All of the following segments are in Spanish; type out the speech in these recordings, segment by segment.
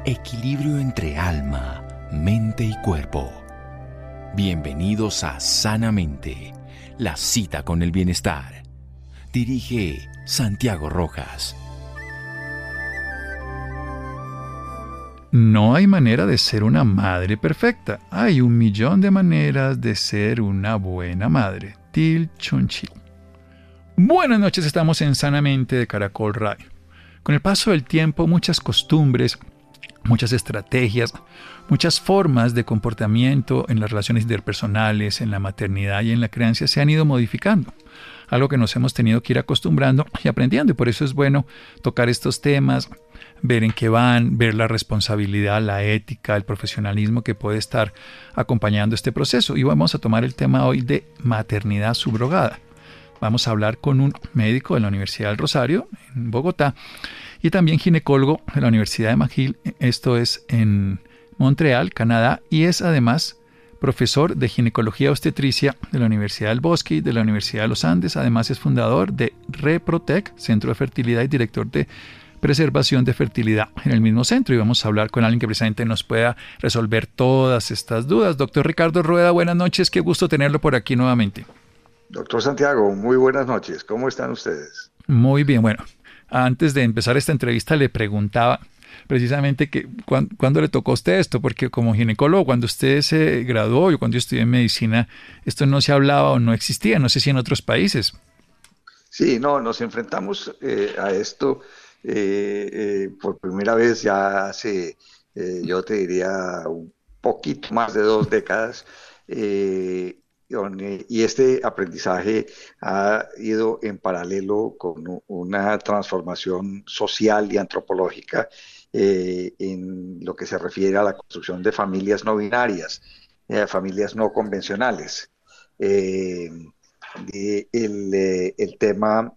Equilibrio entre alma, mente y cuerpo. Bienvenidos a Sanamente, la cita con el bienestar. Dirige Santiago Rojas. No hay manera de ser una madre perfecta. Hay 1.000.000 de maneras de ser una buena madre. Til Chunchi. Buenas noches, estamos en Sanamente de Caracol Radio. Con el paso del tiempo, muchas costumbres, muchas estrategias, muchas formas de comportamiento en las relaciones interpersonales, en la maternidad y en la crianza se han ido modificando. Algo que nos hemos tenido que ir acostumbrando y aprendiendo, y por eso es bueno tocar estos temas, ver en qué van, ver la responsabilidad, la ética, el profesionalismo que puede estar acompañando este proceso. Y vamos a tomar el tema hoy de maternidad subrogada. Vamos a hablar con un médico de la Universidad del Rosario, en Bogotá, y también ginecólogo de la Universidad de McGill, esto es en Montreal, Canadá, y es además profesor de ginecología obstetricia de la Universidad del Bosque y de la Universidad de los Andes. Además es fundador de Reprotec, Centro de Fertilidad, y director de preservación de fertilidad en el mismo centro. Y vamos a hablar con alguien que precisamente nos pueda resolver todas estas dudas. Doctor Ricardo Rueda, buenas noches, qué gusto tenerlo por aquí nuevamente. Doctor Santiago, muy buenas noches, ¿cómo están ustedes? Muy bien, bueno, antes de empezar esta entrevista le preguntaba precisamente que cuándo le tocó a usted esto, porque como ginecólogo, cuando usted se graduó, yo cuando yo estudié en medicina, esto no se hablaba o no existía, no sé si en otros países. Sí, no, nos enfrentamos a esto por primera vez ya hace, yo te diría, un poquito más de 2 décadas. Y este aprendizaje ha ido en paralelo con una transformación social y antropológica en lo que se refiere a la construcción de familias no binarias, familias no convencionales. Eh, el tema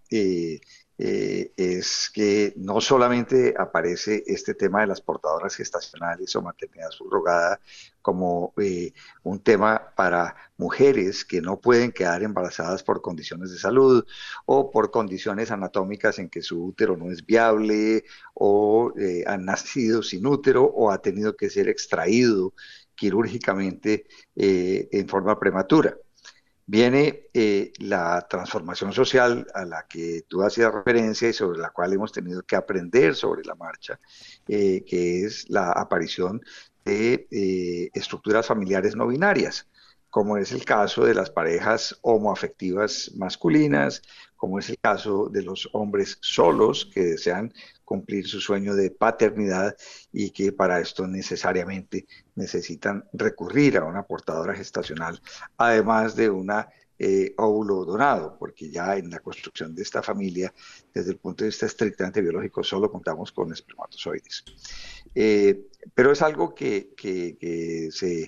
es que no solamente aparece este tema de las portadoras gestacionales o maternidad subrogada como un tema para mujeres que no pueden quedar embarazadas por condiciones de salud o por condiciones anatómicas en que su útero no es viable o han nacido sin útero o ha tenido que ser extraído quirúrgicamente en forma prematura. Viene la transformación social a la que tú hacías referencia y sobre la cual hemos tenido que aprender sobre la marcha, que es la aparición de estructuras familiares no binarias, como es el caso de las parejas homoafectivas masculinas, como es el caso de los hombres solos que desean cumplir su sueño de paternidad y que para esto necesariamente necesitan recurrir a una portadora gestacional, además de una óvulo donado, porque ya en la construcción de esta familia, desde el punto de vista estrictamente biológico, solo contamos con espermatozoides. Pero es algo que se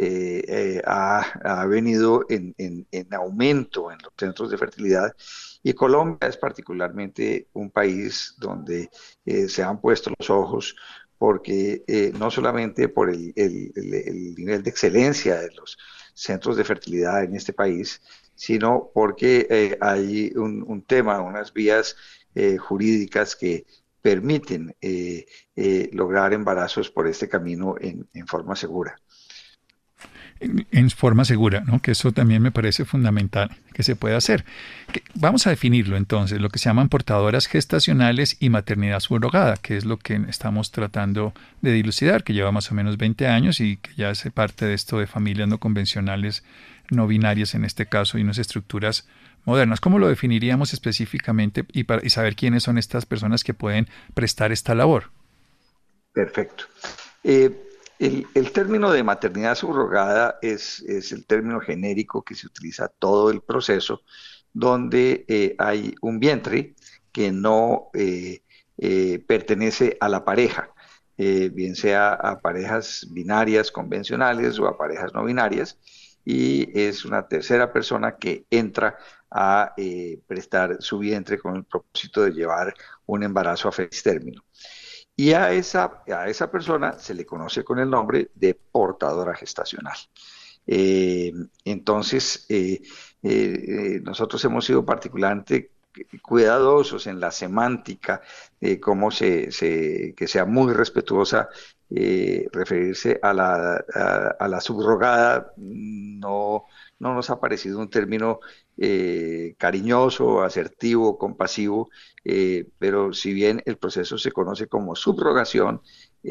ha venido en aumento en los centros de fertilidad, y Colombia es particularmente un país donde se han puesto los ojos porque no solamente por el nivel de excelencia de los centros de fertilidad en este país, sino porque hay un tema, unas vías jurídicas que permiten lograr embarazos por este camino en forma segura. En forma segura, ¿no? Que eso también me parece fundamental que se pueda hacer. Vamos a definirlo entonces, lo que se llaman portadoras gestacionales y maternidad subrogada, que es lo que estamos tratando de dilucidar, que lleva más o menos 20 años y que ya hace parte de esto de familias no convencionales, no binarias en este caso, y unas estructuras modernas. ¿Cómo lo definiríamos específicamente y saber quiénes son estas personas que pueden prestar esta labor? Perfecto. El término de maternidad subrogada es el término genérico que se utiliza todo el proceso, donde hay un vientre que no pertenece a la pareja, bien sea a parejas binarias convencionales o a parejas no binarias, y es una tercera persona que entra a prestar su vientre con el propósito de llevar un embarazo a feliz término. Y a esa persona se le conoce con el nombre de portadora gestacional. Entonces, nosotros hemos sido particularmente cuidadosos en la semántica, que sea muy respetuosa referirse a la subrogada no nos ha parecido un término cariñoso, asertivo, compasivo, pero si bien el proceso se conoce como subrogación,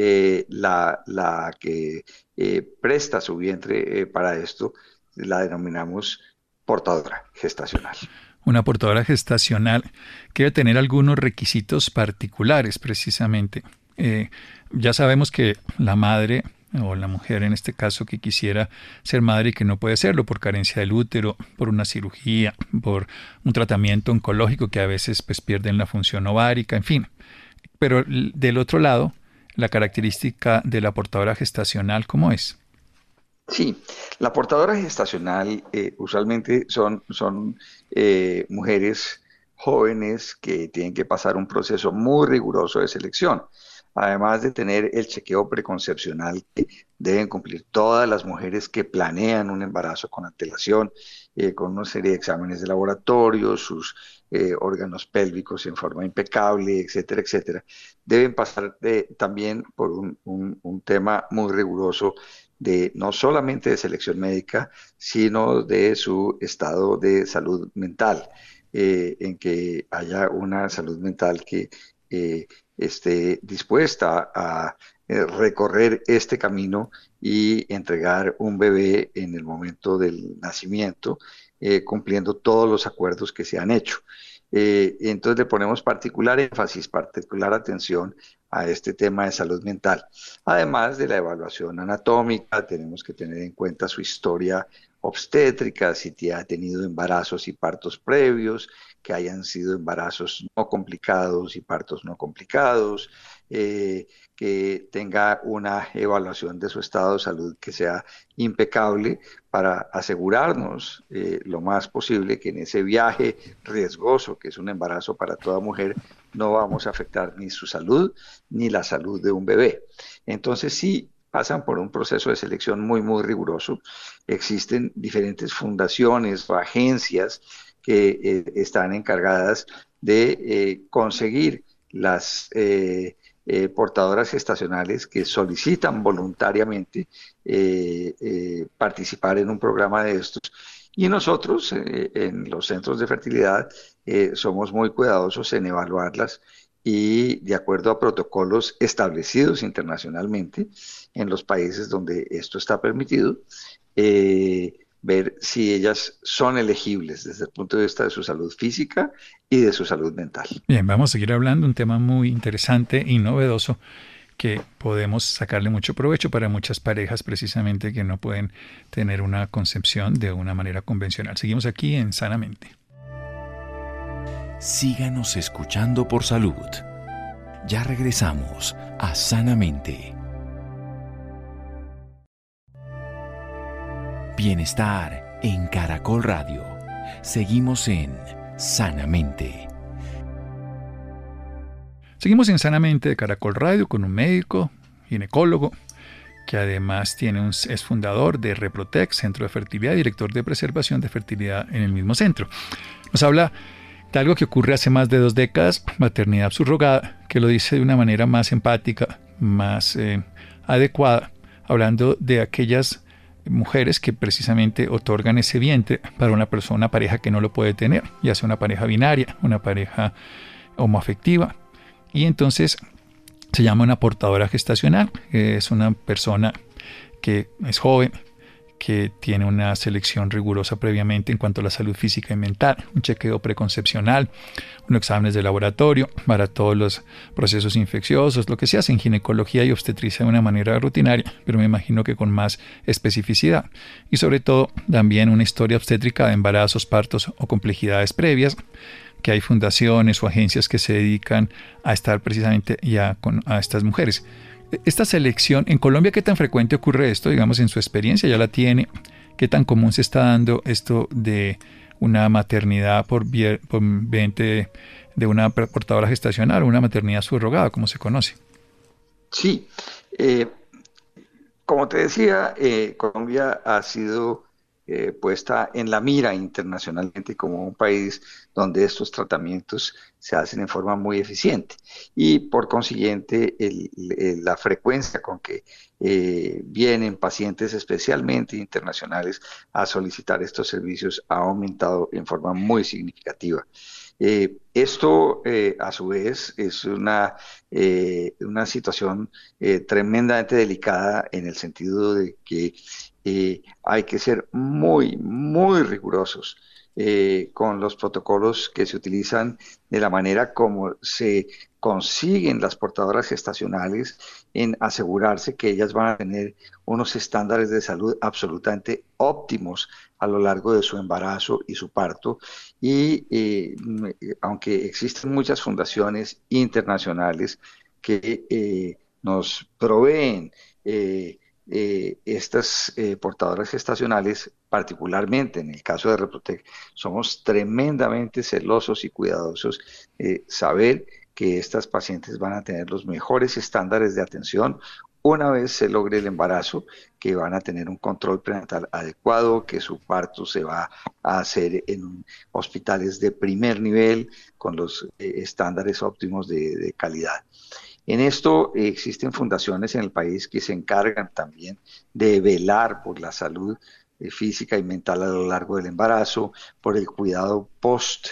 la que presta su vientre para esto la denominamos portadora gestacional. Una portadora gestacional que debe tener algunos requisitos particulares, precisamente. Ya sabemos que la madre o la mujer en este caso que quisiera ser madre y que no puede serlo por carencia del útero, por una cirugía, por un tratamiento oncológico que a veces pues pierden la función ovárica, en fin. Pero del otro lado, la característica de la portadora gestacional, ¿cómo es? Sí, la portadora gestacional usualmente son mujeres jóvenes que tienen que pasar un proceso muy riguroso de selección. Además de tener el chequeo preconcepcional que deben cumplir todas las mujeres que planean un embarazo con antelación, con una serie de exámenes de laboratorio, sus órganos pélvicos en forma impecable, etcétera, etcétera, deben pasar también por un tema muy riguroso de no solamente de selección médica, sino de su estado de salud mental, en que haya una salud mental que esté dispuesta a recorrer este camino y entregar un bebé en el momento del nacimiento, cumpliendo todos los acuerdos que se han hecho. Entonces le ponemos particular énfasis, particular atención a este tema de salud mental. Además de la evaluación anatómica, tenemos que tener en cuenta su historia obstétrica, si ha tenido embarazos y partos previos, que hayan sido embarazos no complicados y partos no complicados, que tenga una evaluación de su estado de salud que sea impecable para asegurarnos lo más posible que en ese viaje riesgoso, que es un embarazo para toda mujer, no vamos a afectar ni su salud ni la salud de un bebé. Entonces sí, pasan por un proceso de selección muy, muy riguroso. Existen diferentes fundaciones o agencias que están encargadas de conseguir las portadoras gestacionales que solicitan voluntariamente participar en un programa de estos. Y nosotros, en los centros de fertilidad, somos muy cuidadosos en evaluarlas y de acuerdo a protocolos establecidos internacionalmente en los países donde esto está permitido, ver si ellas son elegibles desde el punto de vista de su salud física y de su salud mental. Bien, vamos a seguir hablando, un tema muy interesante y novedoso que podemos sacarle mucho provecho para muchas parejas precisamente que no pueden tener una concepción de una manera convencional. Seguimos aquí en Sanamente. Síganos escuchando por salud. Ya regresamos a Sanamente. Bienestar en Caracol Radio. Seguimos en Sanamente. Seguimos en Sanamente de Caracol Radio con un médico, ginecólogo, que además es fundador de Reprotec, Centro de Fertilidad, director de preservación de fertilidad en el mismo centro. Nos habla de algo que ocurre hace más de 2 décadas, maternidad subrogada, que lo dice de una manera más empática, más adecuada, hablando de aquellas mujeres que precisamente otorgan ese vientre para una pareja que no lo puede tener, ya sea una pareja binaria, una pareja homoafectiva, y entonces se llama una portadora gestacional. Es una persona que es joven, que tiene una selección rigurosa previamente en cuanto a la salud física y mental, un chequeo preconcepcional, unos exámenes de laboratorio para todos los procesos infecciosos, lo que se hace en ginecología y obstetricia de una manera rutinaria, pero me imagino que con más especificidad. Y sobre todo también una historia obstétrica de embarazos, partos o complejidades previas, que hay fundaciones o agencias que se dedican a estar precisamente ya a estas mujeres. Esta selección, en Colombia, ¿qué tan frecuente ocurre esto? Digamos, en su experiencia ya la tiene. ¿Qué tan común se está dando esto de una maternidad por vientre de una portadora gestacional o una maternidad subrogada, como se conoce? Sí, como te decía, Colombia ha sido puesta en la mira internacionalmente como un país donde estos tratamientos se hacen en forma muy eficiente y por consiguiente la frecuencia con que vienen pacientes especialmente internacionales a solicitar estos servicios ha aumentado en forma muy significativa. Esto, a su vez, es una situación tremendamente delicada en el sentido de que hay que ser muy, muy rigurosos con los protocolos que se utilizan de la manera como se consiguen las portadoras gestacionales en asegurarse que ellas van a tener unos estándares de salud absolutamente óptimos a lo largo de su embarazo y su parto. Y aunque existen muchas fundaciones internacionales que nos proveen estas portadoras gestacionales, particularmente en el caso de Reprotec, somos tremendamente celosos y cuidadosos de saber que estas pacientes van a tener los mejores estándares de atención una vez se logre el embarazo, que van a tener un control prenatal adecuado, que su parto se va a hacer en hospitales de primer nivel con los estándares óptimos de calidad. En esto existen fundaciones en el país que se encargan también de velar por la salud física y mental a lo largo del embarazo, por el cuidado post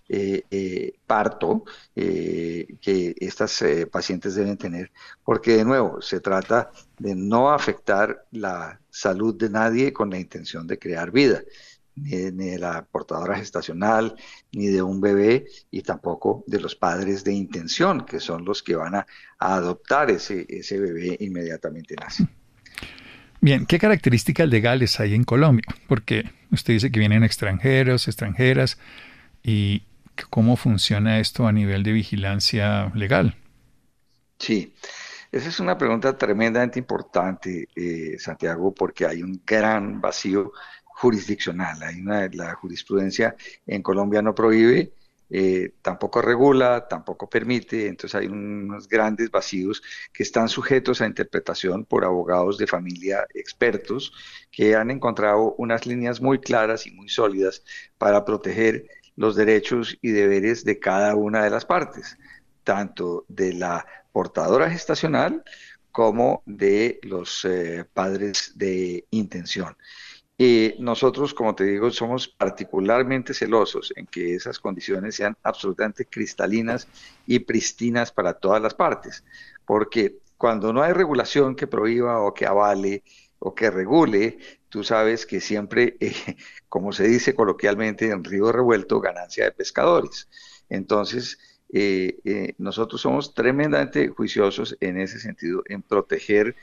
parto que estas pacientes deben tener, porque de nuevo se trata de no afectar la salud de nadie con la intención de crear vida, ni de la portadora gestacional, ni de un bebé, y tampoco de los padres de intención, que son los que van a adoptar ese bebé inmediatamente nace. Bien, ¿qué características legales hay en Colombia? Porque usted dice que vienen extranjeros, extranjeras, y ¿cómo funciona esto a nivel de vigilancia legal? Sí, esa es una pregunta tremendamente importante, Santiago, porque hay un gran vacío jurisdiccional. La jurisprudencia en Colombia no prohíbe, tampoco regula, tampoco permite, entonces hay unos grandes vacíos que están sujetos a interpretación por abogados de familia expertos que han encontrado unas líneas muy claras y muy sólidas para proteger los derechos y deberes de cada una de las partes, tanto de la portadora gestacional como de los padres de intención. Nosotros, como te digo, somos particularmente celosos en que esas condiciones sean absolutamente cristalinas y pristinas para todas las partes, porque cuando no hay regulación que prohíba o que avale o que regule, tú sabes que siempre, como se dice coloquialmente, en río revuelto, ganancia de pescadores. Entonces, nosotros somos tremendamente juiciosos en ese sentido, en proteger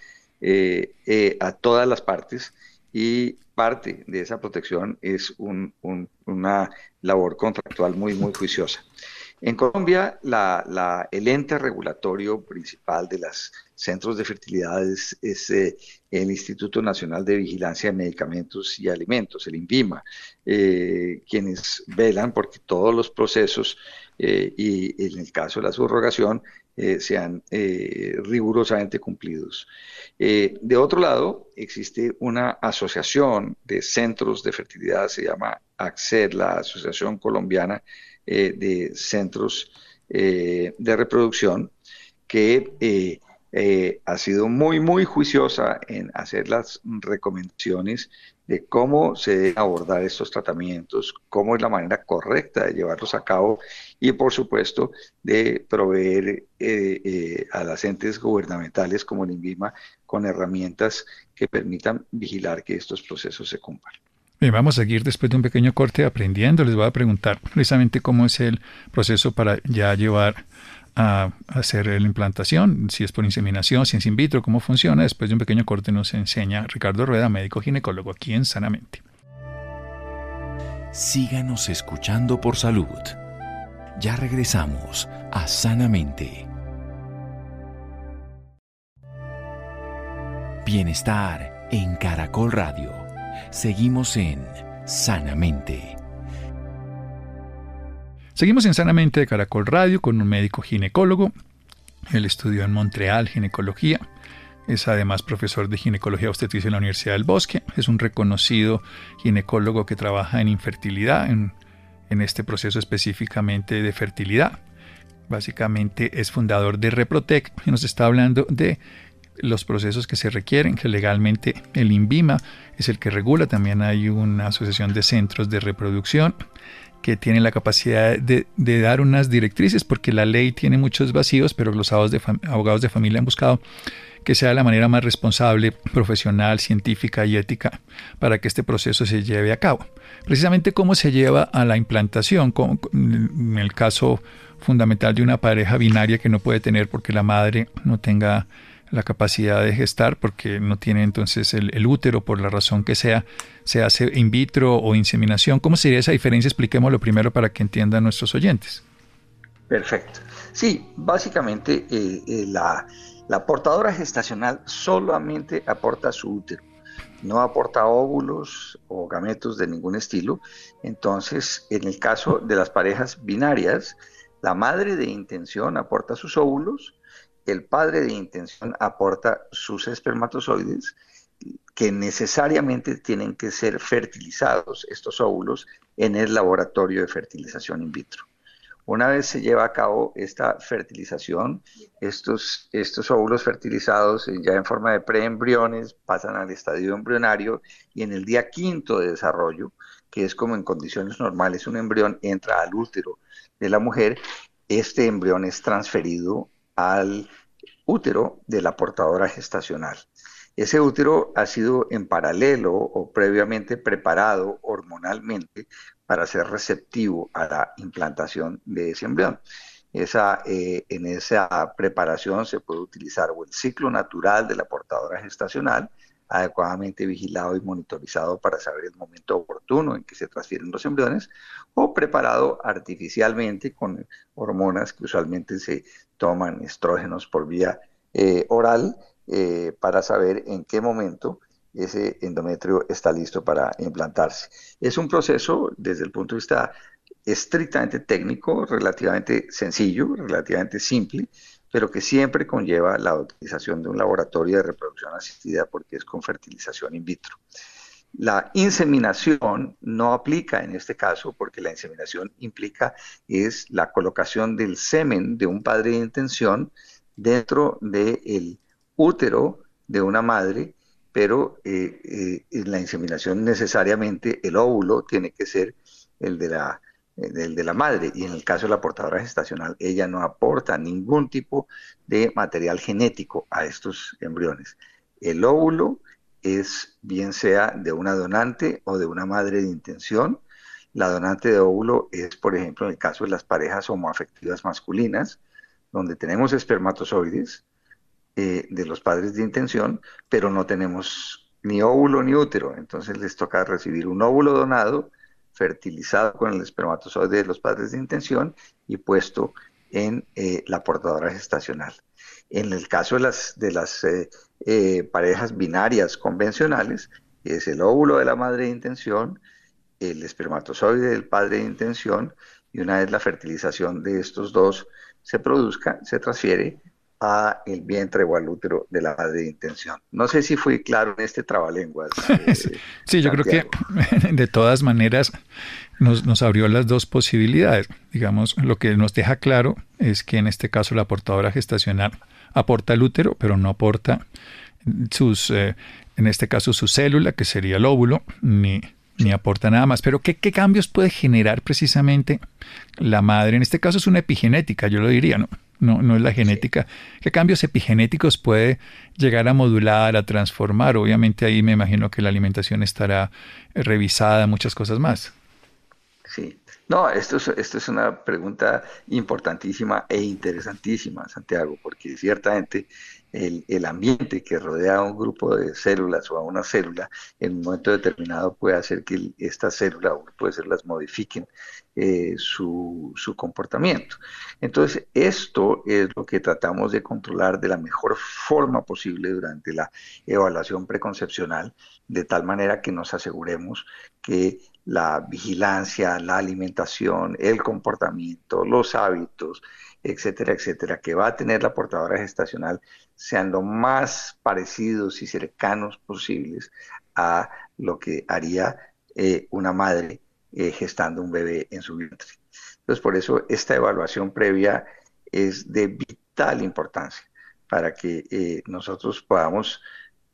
a todas las partes, y parte de esa protección es una labor contractual muy, muy juiciosa. En Colombia, el ente regulatorio principal de los centros de fertilidad es el Instituto Nacional de Vigilancia de Medicamentos y Alimentos, el INVIMA, quienes velan porque todos los procesos y en el caso de la subrogación sean rigurosamente cumplidos. De otro lado, existe una asociación de centros de fertilidad, se llama ACCER, la Asociación Colombiana de Centros de Reproducción, que ha sido muy, muy juiciosa en hacer las recomendaciones de cómo se deben abordar estos tratamientos, cómo es la manera correcta de llevarlos a cabo y, por supuesto, de proveer a las entes gubernamentales como el INVIMA con herramientas que permitan vigilar que estos procesos se cumplan. Bien, vamos a seguir después de un pequeño corte aprendiendo. Les voy a preguntar precisamente cómo es el proceso para ya llevar a hacer la implantación, si es por inseminación, si es in vitro, cómo funciona. Después de un pequeño corte nos enseña Ricardo Rueda, médico ginecólogo aquí en Sanamente. Síganos escuchando por salud. Ya regresamos a Sanamente. Bienestar en Caracol Radio. Seguimos en Sanamente. Seguimos en Sanamente de Caracol Radio con un médico ginecólogo. Él estudió en Montreal ginecología. es además profesor de ginecología obstetricia en la Universidad del Bosque, es un reconocido ginecólogo que trabaja en infertilidad, en este proceso específicamente de fertilidad. Básicamente es fundador de Reprotec y nos está hablando de los procesos que se requieren, que legalmente el INVIMA es el que regula. También hay una asociación de centros de reproducción que tiene la capacidad de dar unas directrices, porque la ley tiene muchos vacíos, pero los abogados de familia han buscado que sea de la manera más responsable, profesional, científica y ética para que este proceso se lleve a cabo. Precisamente cómo se lleva a la implantación, en el caso fundamental de una pareja binaria que no puede tener porque la madre no tenga la capacidad de gestar, porque no tiene entonces el útero por la razón que sea, se hace in vitro o inseminación. ¿Cómo sería esa diferencia? Expliquémoslo primero para que entiendan nuestros oyentes. Perfecto. Sí, básicamente la portadora gestacional solamente aporta su útero, no aporta óvulos o gametos de ningún estilo. Entonces, en el caso de las parejas binarias, la madre de intención aporta sus óvulos, el padre de intención aporta sus espermatozoides, que necesariamente tienen que ser fertilizados, estos óvulos, en el laboratorio de fertilización in vitro. Una vez se lleva a cabo esta fertilización, estos óvulos fertilizados ya en forma de preembriones pasan al estadio embrionario, y en el día quinto de desarrollo, que es como en condiciones normales un embrión entra al útero de la mujer, este embrión es transferido al útero de la portadora gestacional. Ese útero ha sido en paralelo o previamente preparado hormonalmente para ser receptivo a la implantación de ese embrión. En esa preparación se puede utilizar o el ciclo natural de la portadora gestacional, adecuadamente vigilado y monitorizado para saber el momento oportuno en que se transfieren los embriones, o preparado artificialmente con hormonas que usualmente se toman, estrógenos por vía oral, para saber en qué momento ese endometrio está listo para implantarse. Es un proceso, desde el punto de vista estrictamente técnico, relativamente sencillo, relativamente simple, pero que siempre conlleva la utilización de un laboratorio de reproducción asistida, porque es con fertilización in vitro. La inseminación no aplica en este caso, porque la inseminación implica es la colocación del semen de un padre de intención dentro del útero de una madre, pero en la inseminación necesariamente el óvulo tiene que ser el de la madre, y en el caso de la portadora gestacional, ella no aporta ningún tipo de material genético a estos embriones. El óvulo es bien sea de una donante o de una madre de intención. La donante de óvulo es, por ejemplo, en el caso de las parejas homoafectivas masculinas, donde tenemos espermatozoides de los padres de intención, pero no tenemos ni óvulo ni útero. Entonces les toca recibir un óvulo donado, fertilizado con el espermatozoide de los padres de intención y puesto en la portadora gestacional. En el caso de las parejas binarias convencionales, es el óvulo de la madre de intención, el espermatozoide del padre de intención, y una vez la fertilización de estos dos se produzca, se transfiere a el vientre o al útero de la madre de intención. No sé si fui claro en este trabalenguas. Sí, yo creo que de todas maneras nos abrió las dos posibilidades. Digamos, lo que nos deja claro es que en este caso la portadora gestacional aporta el útero, pero no aporta en este caso su célula, que sería el óvulo, ni aporta nada más. Pero ¿qué cambios puede generar precisamente la madre? En este caso es una epigenética, yo lo diría, ¿no? No es la genética. Sí. ¿Qué cambios epigenéticos puede llegar a modular, a transformar? Obviamente ahí me imagino que la alimentación estará revisada, muchas cosas más. Sí. No, esto es una pregunta importantísima e interesantísima, Santiago, porque ciertamente el ambiente que rodea a un grupo de células o a una célula en un momento determinado puede hacer que esta célula o grupo de células modifiquen su comportamiento. Entonces, esto es lo que tratamos de controlar de la mejor forma posible durante la evaluación preconcepcional, de tal manera que nos aseguremos que la vigilancia, la alimentación, el comportamiento, los hábitos, etcétera, etcétera, que va a tener la portadora gestacional sean lo más parecidos y cercanos posibles a lo que haría una madre gestando un bebé en su vientre. Entonces, por eso esta evaluación previa es de vital importancia para que nosotros podamos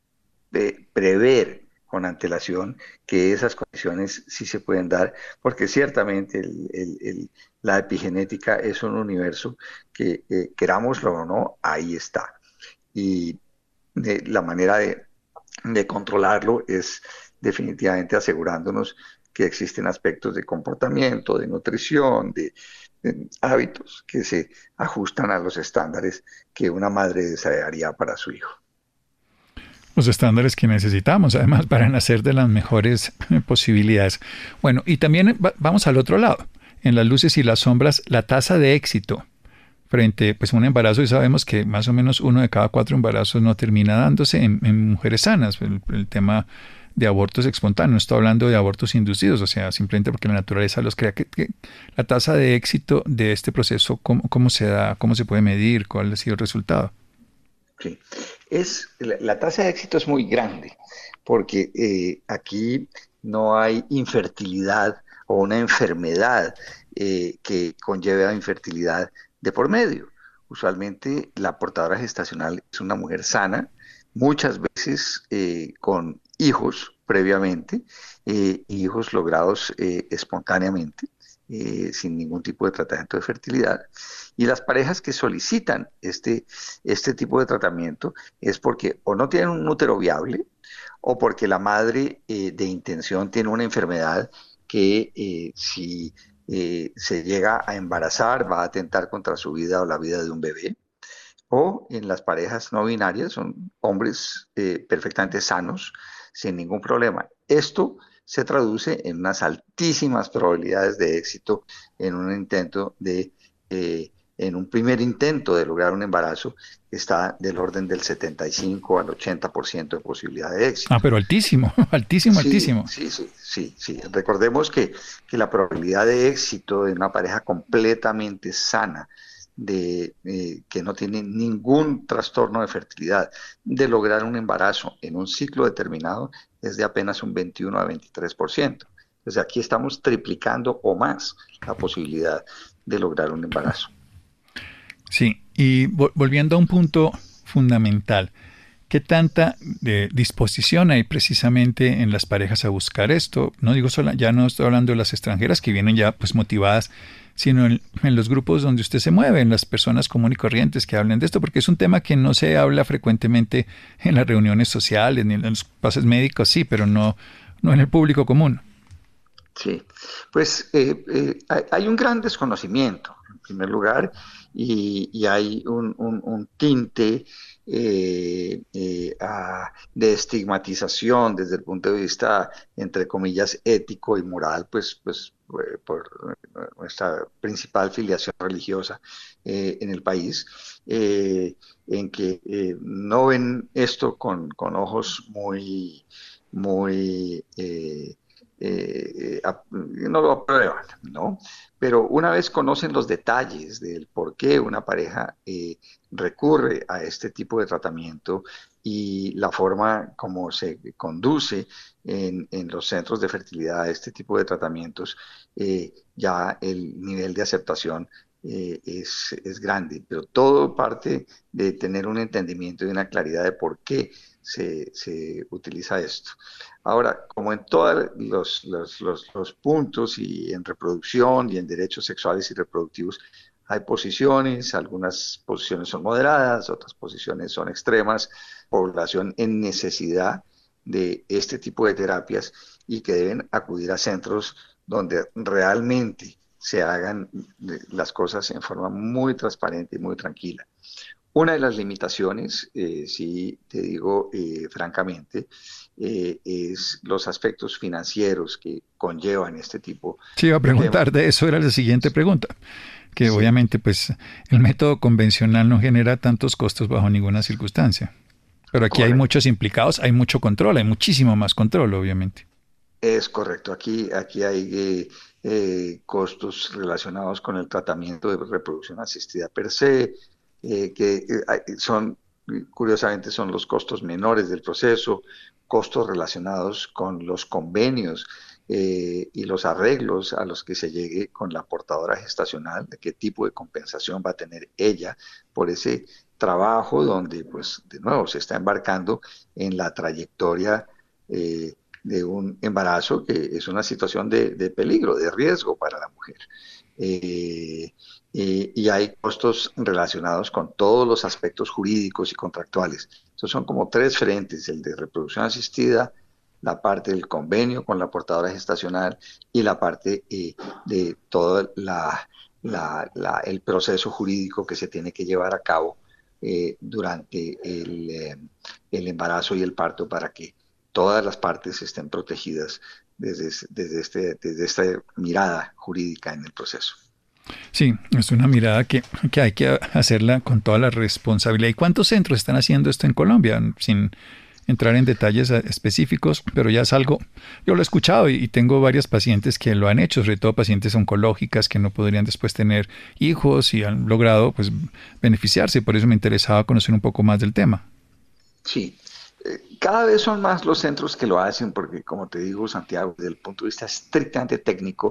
prever con antelación que esas condiciones sí se pueden dar, porque ciertamente la epigenética es un universo que, querámoslo o no, ahí está. Y la manera de controlarlo es definitivamente asegurándonos que existen aspectos de comportamiento, de nutrición, de hábitos que se ajustan a los estándares que una madre desearía para su hijo. Los estándares que necesitamos, además, para nacer de las mejores posibilidades. Bueno, y también vamos al otro lado. En las luces y las sombras, la tasa de éxito frente pues, a un embarazo, y sabemos que más o menos 1 de cada 4 embarazos no termina dándose en mujeres sanas. El tema de abortos espontáneos, no estoy hablando de abortos inducidos, o sea, simplemente porque la naturaleza los crea. Que la tasa de éxito de este proceso, ¿cómo se da? ¿Cómo se puede medir? ¿Cuál ha sido el resultado? Sí. La tasa de éxito es muy grande, porque aquí no hay infertilidad o una enfermedad que conlleve a infertilidad de por medio. Usualmente la portadora gestacional es una mujer sana, muchas veces con hijos previamente, hijos logrados espontáneamente, sin ningún tipo de tratamiento de fertilidad. Y las parejas que solicitan este tipo de tratamiento es porque o no tienen un útero viable o porque la madre de intención tiene una enfermedad que si se llega a embarazar va a atentar contra su vida o la vida de un bebé. O en las parejas no binarias son hombres perfectamente sanos, sin ningún problema. Esto se traduce en unas altísimas probabilidades de éxito en un en un primer intento de lograr un embarazo, está del orden del 75 al 80% de posibilidad de éxito. Ah, pero altísimo, altísimo, Sí, altísimo. sí. Recordemos que la probabilidad de éxito de una pareja completamente sana, que no tiene ningún trastorno de fertilidad, de lograr un embarazo en un ciclo determinado es de apenas un 21 a 23%. Entonces aquí estamos triplicando o más la posibilidad de lograr un embarazo. Sí, y volviendo a un punto fundamental, ¿qué tanta disposición hay precisamente en las parejas a buscar esto? No digo ya no estoy hablando de las extranjeras que vienen ya pues motivadas, sino en los grupos donde usted se mueve, en las personas comunes y corrientes que hablen de esto, porque es un tema que no se habla frecuentemente en las reuniones sociales, ni en los pases médicos, sí, pero no en el público común. Sí, pues hay un gran desconocimiento, en primer lugar, y hay un tinte de estigmatización desde el punto de vista, entre comillas, ético y moral, pues por nuestra principal filiación religiosa en el país, en que no ven esto con ojos muy no lo aprueban, ¿no? Pero una vez conocen los detalles del por qué una pareja recurre a este tipo de tratamiento y la forma como se conduce en los centros de fertilidad a este tipo de tratamientos, ya el nivel de aceptación es grande, pero todo parte de tener un entendimiento y una claridad de por qué se utiliza esto. Ahora, como en todos los puntos y en reproducción y en derechos sexuales y reproductivos, hay posiciones, algunas posiciones son moderadas, otras posiciones son extremas, población en necesidad de este tipo de terapias y que deben acudir a centros donde realmente se hagan las cosas en forma muy transparente y muy tranquila. Una de las limitaciones, sí te digo francamente, es los aspectos financieros que conllevan este tipo Sí, iba a de preguntar temas. de eso, era la siguiente pregunta, que Sí, obviamente pues el método convencional no genera tantos costos bajo ninguna circunstancia. Pero aquí hay correcto. muchos implicados, hay mucho control, hay muchísimo más control, obviamente. Es correcto. Aquí hay costos relacionados con el tratamiento de reproducción asistida per se, son, curiosamente, son los costos menores del proceso, costos relacionados con los convenios y los arreglos a los que se llegue con la portadora gestacional, de qué tipo de compensación va a tener ella por ese trabajo donde, pues, de nuevo, se está embarcando en la trayectoria. De un embarazo que es una situación de peligro, de riesgo para la mujer. Eh, y hay costos relacionados con todos los aspectos jurídicos y contractuales. Entonces son como tres frentes, el de reproducción asistida, la parte del convenio con la portadora gestacional y la parte de todo el proceso jurídico que se tiene que llevar a cabo durante el embarazo y el parto para que todas las partes estén protegidas desde esta mirada jurídica en el proceso. Sí, es una mirada que hay que hacerla con toda la responsabilidad. ¿Y cuántos centros están haciendo esto en Colombia? Sin entrar en detalles específicos, pero ya es algo, yo lo he escuchado y tengo varias pacientes que lo han hecho, sobre todo pacientes oncológicas que no podrían después tener hijos y han logrado pues beneficiarse. Por eso me interesaba conocer un poco más del tema. Sí, cada vez son más los centros que lo hacen porque, como te digo, Santiago, desde el punto de vista estrictamente técnico,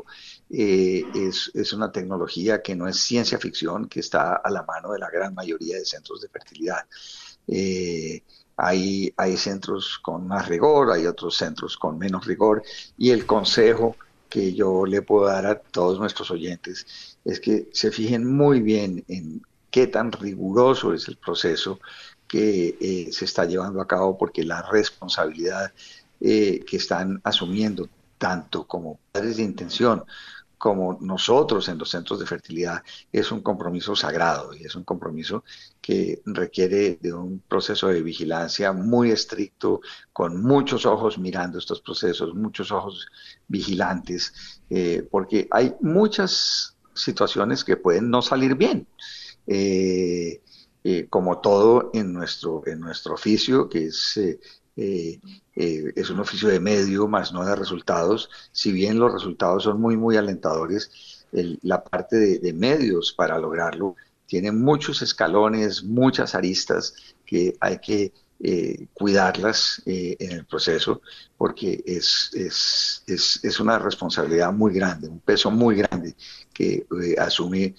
es una tecnología que no es ciencia ficción, que está a la mano de la gran mayoría de centros de fertilidad. Eh, hay centros con más rigor, hay otros centros con menos rigor, y el consejo que yo le puedo dar a todos nuestros oyentes es que se fijen muy bien en qué tan riguroso es el proceso que se está llevando a cabo, porque la responsabilidad que están asumiendo tanto como padres de intención como nosotros en los centros de fertilidad es un compromiso sagrado y es un compromiso que requiere de un proceso de vigilancia muy estricto, con muchos ojos mirando estos procesos, muchos ojos vigilantes, porque hay muchas situaciones que pueden no salir bien. Eh, Como todo en nuestro oficio, que eh, es un oficio de medio, más no de resultados. Si bien los resultados son muy, muy alentadores, la parte de medios para lograrlo tiene muchos escalones, muchas aristas que hay que cuidarlas en el proceso, porque es una responsabilidad muy grande, un peso muy grande que asume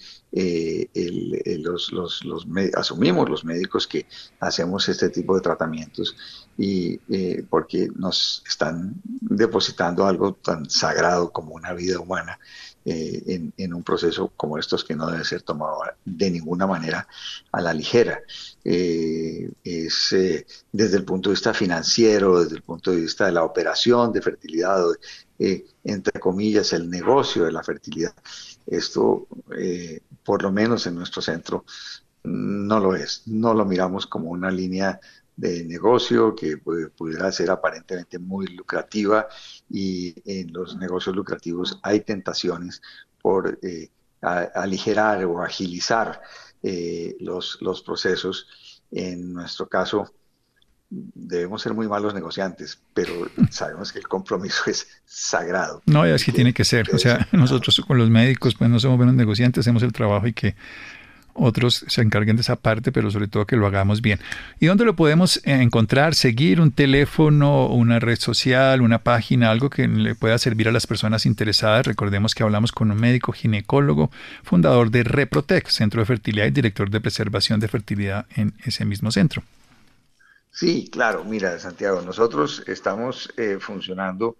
asumimos los médicos que hacemos este tipo de tratamientos, y porque nos están depositando algo tan sagrado como una vida humana en un proceso como estos, que no debe ser tomado de ninguna manera a la ligera. Desde el punto de vista financiero, desde el punto de vista de la operación de fertilidad, entre comillas, el negocio de la fertilidad. Esto, por lo menos en nuestro centro, no lo es. No lo miramos como una línea de negocio que pudiera ser aparentemente muy lucrativa, y en los negocios lucrativos hay tentaciones por aligerar o agilizar los procesos. En nuestro caso, debemos ser muy malos negociantes, pero sabemos que el compromiso es sagrado No, y y así que tiene que ser. O debe ser sea, cuidado. nosotros con los médicos, pues no somos buenos negociantes, hacemos el trabajo y que otros se encarguen de esa parte, pero sobre todo que lo hagamos bien. ¿Y dónde lo podemos encontrar? ¿Seguir un teléfono, una red social, una página, algo que le pueda servir a las personas interesadas? Recordemos que hablamos con un médico ginecólogo, fundador de Reprotec, Centro de Fertilidad, y director de preservación de fertilidad en ese mismo centro. Sí, claro, mira, Santiago, nosotros estamos funcionando,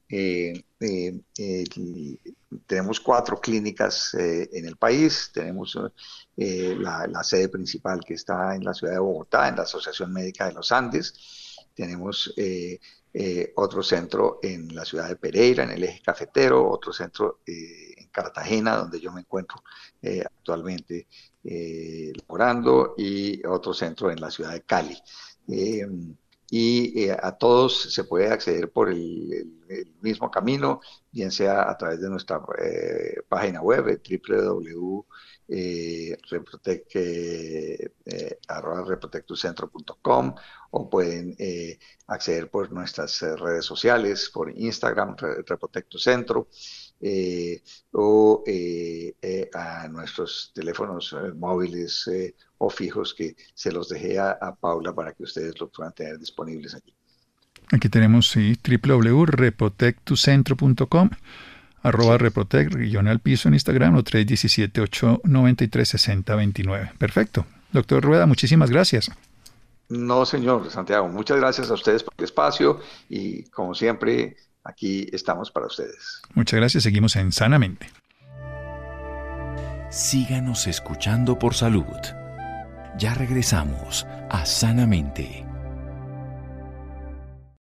tenemos 4 clínicas en el país. Tenemos la sede principal, que está en la ciudad de Bogotá, en la Asociación Médica de los Andes. Tenemos otro centro en la ciudad de Pereira, en el eje cafetero, otro centro en Cartagena, donde yo me encuentro actualmente laborando, y otro centro en la ciudad de Cali. Eh, a todos se puede acceder por el mismo camino, bien sea a través de nuestra página web, www.reprotec, reprotectucentro.com, o pueden acceder por nuestras redes sociales, por Instagram, Reprotectucentro, o a nuestros teléfonos móviles o fijos, que se los dejé a Paula para que ustedes lo puedan tener disponibles allí. Aquí tenemos, sí, www.reprotectucentro.com, @reprotect, _ en Instagram, o 317-893-6029. Perfecto. Doctor Rueda, muchísimas gracias. No, señor Santiago, muchas gracias a ustedes por el espacio y, como siempre, aquí estamos para ustedes. Muchas gracias. Seguimos en Sanamente. Síganos escuchando por salud. Ya regresamos a Sanamente.